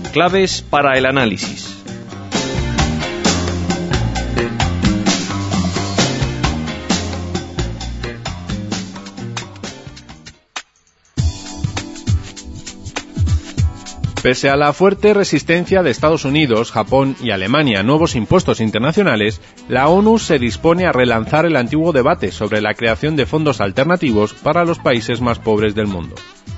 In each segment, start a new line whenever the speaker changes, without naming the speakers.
Claves para el análisis. Pese a la fuerte resistencia de Estados Unidos, Japón y Alemania a nuevos impuestos internacionales, la ONU se dispone a relanzar el antiguo debate sobre la creación de fondos alternativos para los países más pobres del mundo.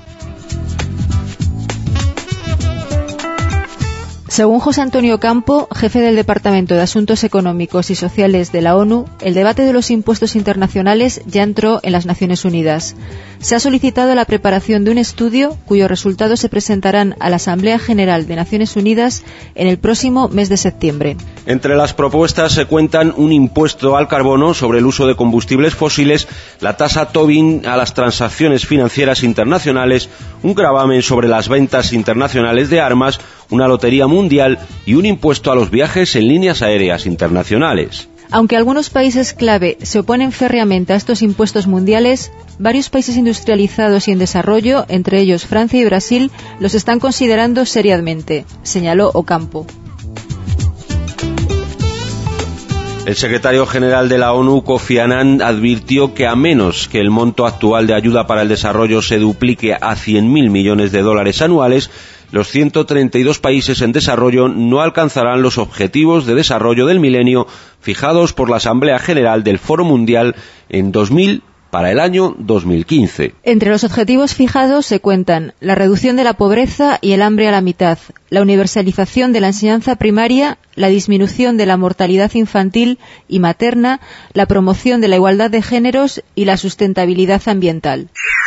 Según José Antonio Campo, jefe del Departamento de Asuntos Económicos y Sociales de la ONU, el debate de los impuestos internacionales ya entró en las Naciones Unidas. Se ha solicitado la preparación de un estudio cuyos resultados se presentarán a la Asamblea General de Naciones Unidas en el próximo mes de septiembre.
Entre las propuestas se cuentan un impuesto al carbono sobre el uso de combustibles fósiles, la tasa Tobin a las transacciones financieras internacionales, un gravamen sobre las ventas internacionales de armas, una lotería mundial y un impuesto a los viajes en líneas aéreas internacionales.
Aunque algunos países clave se oponen férreamente a estos impuestos mundiales, varios países industrializados y en desarrollo, entre ellos Francia y Brasil, los están considerando seriamente, señaló Ocampo.
El secretario general de la ONU, Kofi Annan, advirtió que a menos que el monto actual de ayuda para el desarrollo se duplique a 100.000 millones de dólares anuales, los 132 países en desarrollo no alcanzarán los objetivos de desarrollo del milenio fijados por la Asamblea General del Foro Mundial en 2000 para el año 2015.
Entre los objetivos fijados se cuentan la reducción de la pobreza y el hambre a la mitad, la universalización de la enseñanza primaria, la disminución de la mortalidad infantil y materna, la promoción de la igualdad de géneros y la sustentabilidad ambiental.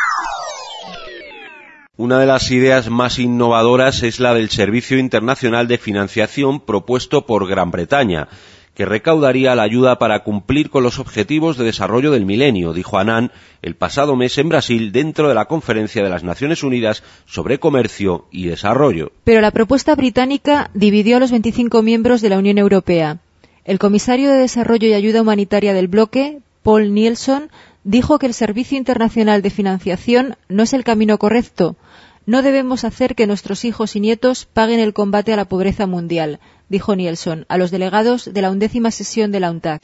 Una de las ideas más innovadoras es la del Servicio Internacional de Financiación propuesto por Gran Bretaña, que recaudaría la ayuda para cumplir con los objetivos de desarrollo del milenio, dijo Annan el pasado mes en Brasil dentro de la Conferencia de las Naciones Unidas sobre Comercio y Desarrollo.
Pero la propuesta británica dividió a los 25 miembros de la Unión Europea. El comisario de Desarrollo y Ayuda Humanitaria del bloque, Paul Nielsen, dijo que el Servicio Internacional de Financiación no es el camino correcto. No debemos hacer que nuestros hijos y nietos paguen el combate a la pobreza mundial, dijo Nielsen a los delegados de la 11ª sesión de la UNCTAD.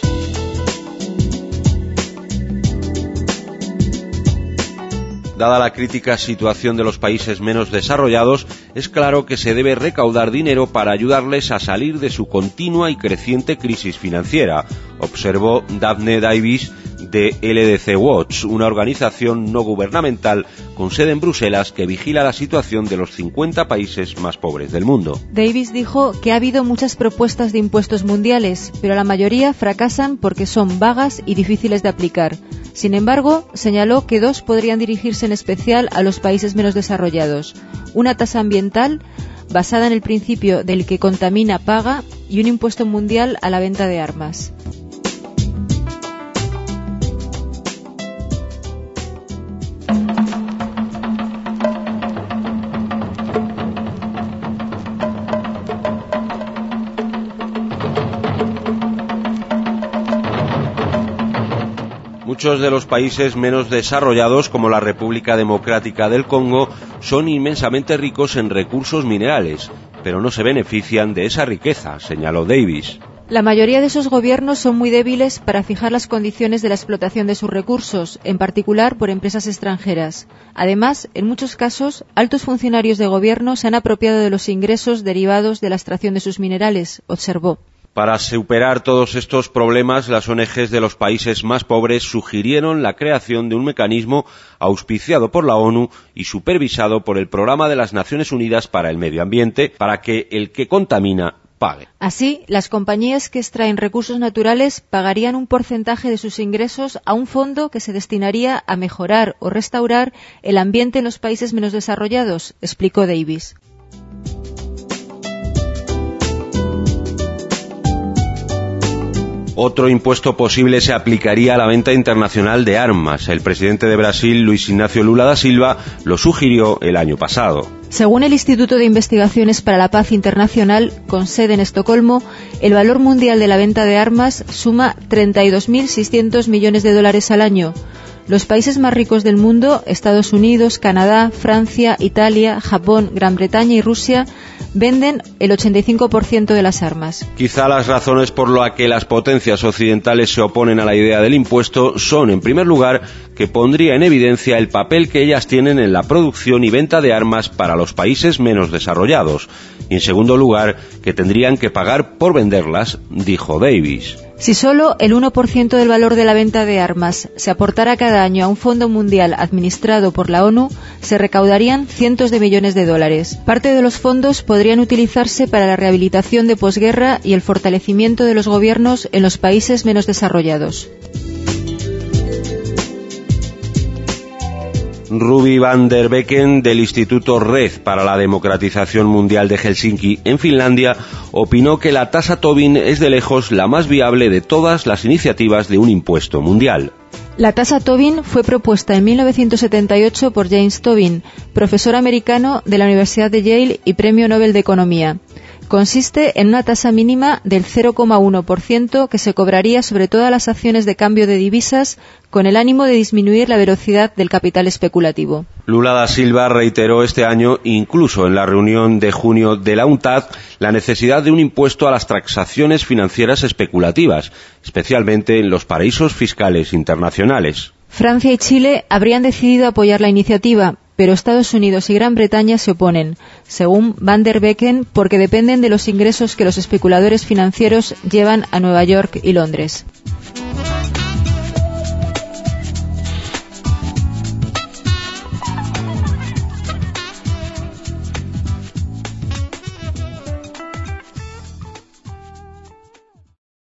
Dada la crítica situación de los países menos desarrollados, es claro que se debe recaudar dinero para ayudarles a salir de su continua y creciente crisis financiera, observó Daphne Davis de LDC Watch, una organización no gubernamental con sede en Bruselas que vigila la situación de los 50 países más pobres del mundo.
Davis dijo que ha habido muchas propuestas de impuestos mundiales, pero la mayoría fracasan porque son vagas y difíciles de aplicar. Sin embargo, señaló que dos podrían dirigirse en especial a los países menos desarrollados: una tasa ambiental basada en el principio del que contamina paga y un impuesto mundial a la venta de armas.
Muchos de los países menos desarrollados, como la República Democrática del Congo, son inmensamente ricos en recursos minerales, pero no se benefician de esa riqueza, señaló Davis.
La mayoría de esos gobiernos son muy débiles para fijar las condiciones de la explotación de sus recursos, en particular por empresas extranjeras. Además, en muchos casos, altos funcionarios de gobierno se han apropiado de los ingresos derivados de la extracción de sus minerales, observó.
Para superar todos estos problemas, las ONGs de los países más pobres sugirieron la creación de un mecanismo auspiciado por la ONU y supervisado por el Programa de las Naciones Unidas para el Medio Ambiente, para que el que contamina pague.
Así, las compañías que extraen recursos naturales pagarían un porcentaje de sus ingresos a un fondo que se destinaría a mejorar o restaurar el ambiente en los países menos desarrollados, explicó Davis.
Otro impuesto posible se aplicaría a la venta internacional de armas. El presidente de Brasil, Luis Ignacio Lula da Silva, lo sugirió el año pasado.
Según el Instituto de Investigaciones para la Paz Internacional, con sede en Estocolmo, el valor mundial de la venta de armas suma 32.600 millones de dólares al año. Los países más ricos del mundo, Estados Unidos, Canadá, Francia, Italia, Japón, Gran Bretaña y Rusia, venden el 85% de las armas.
Quizá las razones por las que las potencias occidentales se oponen a la idea del impuesto son, en primer lugar, que pondría en evidencia el papel que ellas tienen en la producción y venta de armas para los países menos desarrollados. Y en segundo lugar, que tendrían que pagar por venderlas, dijo Davis.
Si solo el 1% del valor de la venta de armas se aportara cada año a un fondo mundial administrado por la ONU, se recaudarían cientos de millones de dólares. Parte de los fondos podrían utilizarse para la rehabilitación de posguerra y el fortalecimiento de los gobiernos en los países menos desarrollados.
Ruby van der Becken, del Instituto Red para la Democratización Mundial de Helsinki, en Finlandia, opinó que la tasa Tobin es de lejos la más viable de todas las iniciativas de un impuesto mundial.
La tasa Tobin fue propuesta en 1978 por James Tobin, profesor americano de la Universidad de Yale y Premio Nobel de Economía. Consiste en una tasa mínima del 0,1% que se cobraría sobre todas las acciones de cambio de divisas con el ánimo de disminuir la velocidad del capital especulativo.
Lula da Silva reiteró este año, incluso en la reunión de junio de la UNCTAD, la necesidad de un impuesto a las transacciones financieras especulativas, especialmente en los paraísos fiscales internacionales.
Francia y Chile habrían decidido apoyar la iniciativa, pero Estados Unidos y Gran Bretaña se oponen, según Van der Becken, porque dependen de los ingresos que los especuladores financieros llevan a Nueva York y Londres.